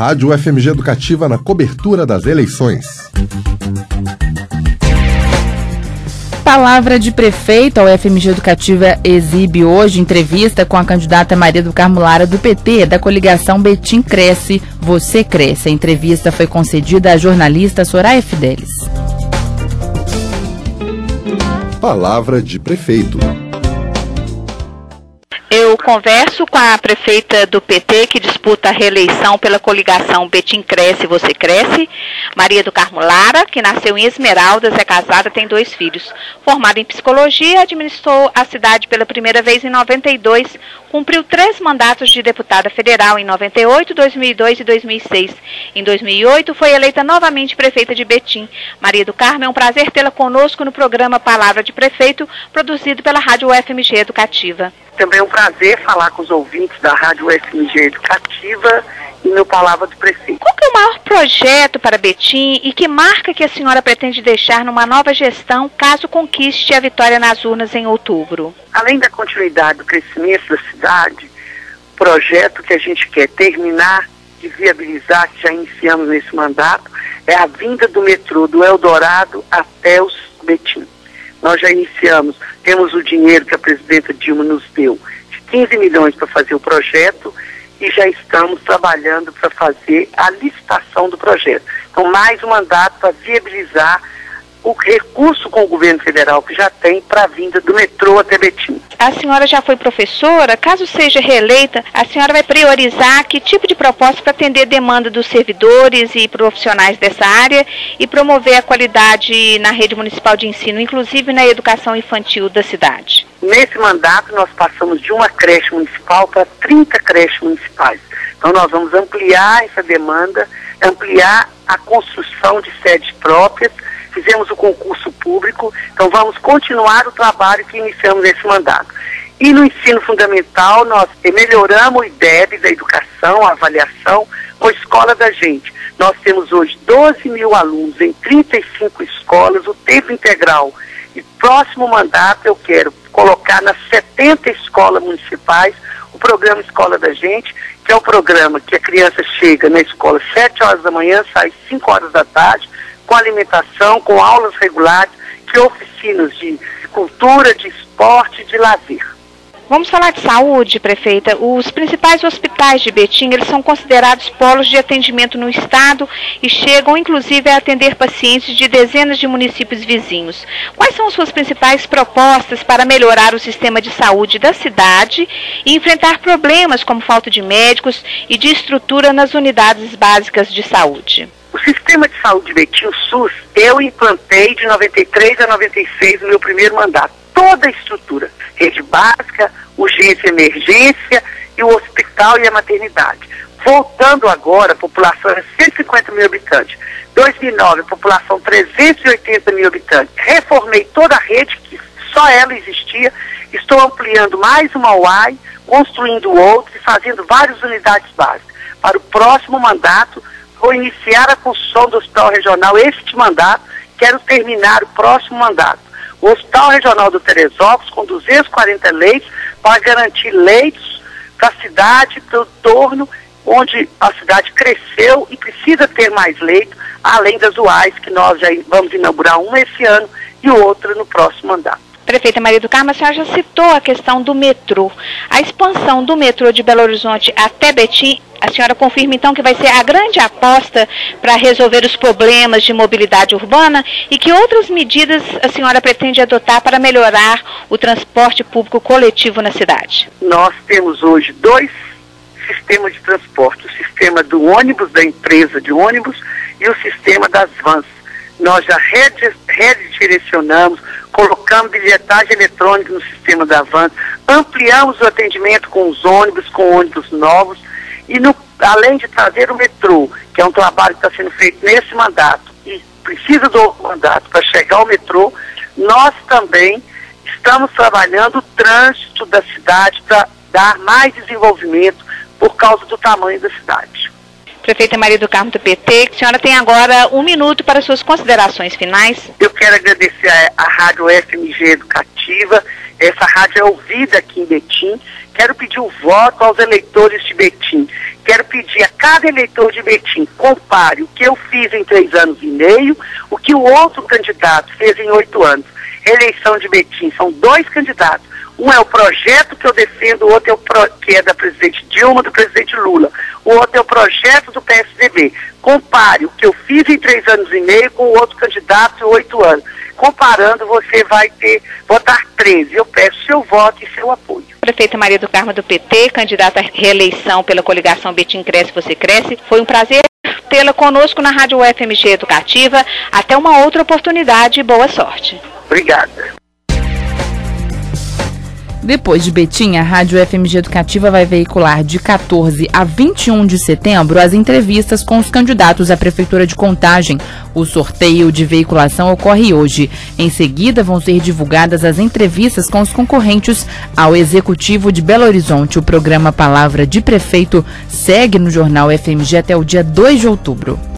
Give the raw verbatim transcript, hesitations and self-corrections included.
Rádio F M G Educativa na cobertura das eleições. Palavra de prefeito. A U F M G Educativa exibe hoje entrevista com a candidata Maria do Carmo Lara, do P T, da coligação Betim Cresce, Você Cresce. A entrevista foi concedida à jornalista Soraya Fidelis. Palavra de prefeito. Eu converso com a prefeita do P T, que disputa a reeleição pela coligação Betim Cresce, Você Cresce, Maria do Carmo Lara, que nasceu em Esmeraldas, é casada, tem dois filhos. Formada em psicologia, administrou a cidade pela primeira vez em noventa e dois, cumpriu três mandatos de deputada federal em noventa e oito, dois mil e dois e dois mil e seis. Em dois mil e oito, foi eleita novamente prefeita de Betim. Maria do Carmo, é um prazer tê-la conosco no programa Palavra de Prefeito, produzido pela Rádio U F M G Educativa. Também é um prazer falar com os ouvintes da Rádio U F M G Educativa e no Palavra do Prefeito. Qual que é o maior projeto para Betim e que marca que a senhora pretende deixar numa nova gestão caso conquiste a vitória nas urnas em outubro? Além da continuidade do crescimento da cidade, o projeto que a gente quer terminar de viabilizar, que já iniciamos nesse mandato, é a vinda do metrô do Eldorado até os Betim. Nós já iniciamos, temos o dinheiro que a presidenta Dilma nos deu, de quinze milhões para fazer o projeto, e já estamos trabalhando para fazer a licitação do projeto. Então, mais um mandato para viabilizar o recurso com o governo federal que já tem para a vinda do metrô até Betim. A senhora já foi professora. Caso seja reeleita, a senhora vai priorizar que tipo de proposta para atender a demanda dos servidores e profissionais dessa área e promover a qualidade na rede municipal de ensino, inclusive na educação infantil da cidade? Nesse mandato, nós passamos de uma creche municipal para trinta creches municipais. Então, nós vamos ampliar essa demanda, ampliar a construção de sedes próprias. Fizemos o concurso público, então vamos continuar o trabalho que iniciamos nesse mandato. E no ensino fundamental, nós melhoramos o I D E B da educação, a avaliação, com a escola da gente. Nós temos hoje doze mil alunos em trinta e cinco escolas, o tempo integral. E próximo mandato eu quero colocar nas setenta escolas municipais o programa Escola da Gente, que é o programa que a criança chega na escola às sete horas da manhã, sai às cinco horas da tarde, com alimentação, com aulas regulares, que oficinas de cultura, de esporte, de lazer. Vamos falar de saúde, prefeita. Os principais hospitais de Betim, eles são considerados polos de atendimento no estado e chegam, inclusive, a atender pacientes de dezenas de municípios vizinhos. Quais são as suas principais propostas para melhorar o sistema de saúde da cidade e enfrentar problemas como falta de médicos e de estrutura nas unidades básicas de saúde? O sistema de saúde de Betim, o SUS, eu implantei de noventa e três a noventa e seis no meu primeiro mandato. Toda a estrutura, rede básica, urgência e emergência, e o hospital e a maternidade. Voltando agora, a população era cento e cinquenta mil habitantes. dois mil e nove, a população trezentos e oitenta mil habitantes. Reformei toda a rede, que só ela existia. Estou ampliando mais uma U A I, construindo outros e fazendo várias unidades básicas. Para o próximo mandato, vou iniciar a construção do Hospital Regional este mandato, quero terminar o próximo mandato. O Hospital Regional do Teresópolis, com duzentos e quarenta leitos, para garantir leitos para a cidade, para o entorno, onde a cidade cresceu e precisa ter mais leitos, além das U A Is, que nós já vamos inaugurar uma esse ano e outra no próximo mandato. Prefeita Maria do Carmo, a senhora já citou a questão do metrô. A expansão do metrô de Belo Horizonte até Betim, a senhora confirma então que vai ser a grande aposta para resolver os problemas de mobilidade urbana e que outras medidas a senhora pretende adotar para melhorar o transporte público coletivo na cidade? Nós temos hoje dois sistemas de transporte, o sistema do ônibus, da empresa de ônibus, e o sistema das vans. Nós já redirecionamos, colocamos bilhetagem eletrônica no sistema da van, ampliamos o atendimento com os ônibus, com ônibus novos, e no, além de trazer o metrô, que é um trabalho que está sendo feito nesse mandato, e precisa do mandato para chegar ao metrô, nós também estamos trabalhando o trânsito da cidade para dar mais desenvolvimento por causa do tamanho da cidade. Prefeita Maria do Carmo, do P T, a senhora tem agora um minuto para suas considerações finais. Eu quero agradecer a, a Rádio F M G Educativa. Essa rádio é ouvida aqui em Betim Quero pedir o voto aos eleitores de Betim. Quero pedir a cada eleitor de Betim, compare o que eu fiz em três anos e meio, o que o outro candidato fez em oito anos. Eleição de Betim, são dois candidatos. Um é o projeto que eu defendo, o outro é o pro, que é da presidente Dilma, do presidente Lula. O outro é o projeto do P S D B. Compare o que eu fiz em três anos e meio com o outro candidato em oito anos. Comparando, você vai ter, votar treze. Eu peço seu voto e seu apoio. Prefeita Maria do Carmo do P T, candidata à reeleição pela coligação Betim Cresce, Você Cresce. Foi um prazer tê-la conosco na Rádio U F M G Educativa. Até uma outra oportunidade e boa sorte. Obrigada. Depois de Betim, a Rádio F M G Educativa vai veicular de quatorze a vinte e um de setembro as entrevistas com os candidatos à Prefeitura de Contagem. O sorteio de veiculação ocorre hoje. Em seguida, vão ser divulgadas as entrevistas com os concorrentes ao Executivo de Belo Horizonte. O programa Palavra de Prefeito segue no Jornal F M G até o dia dois de outubro.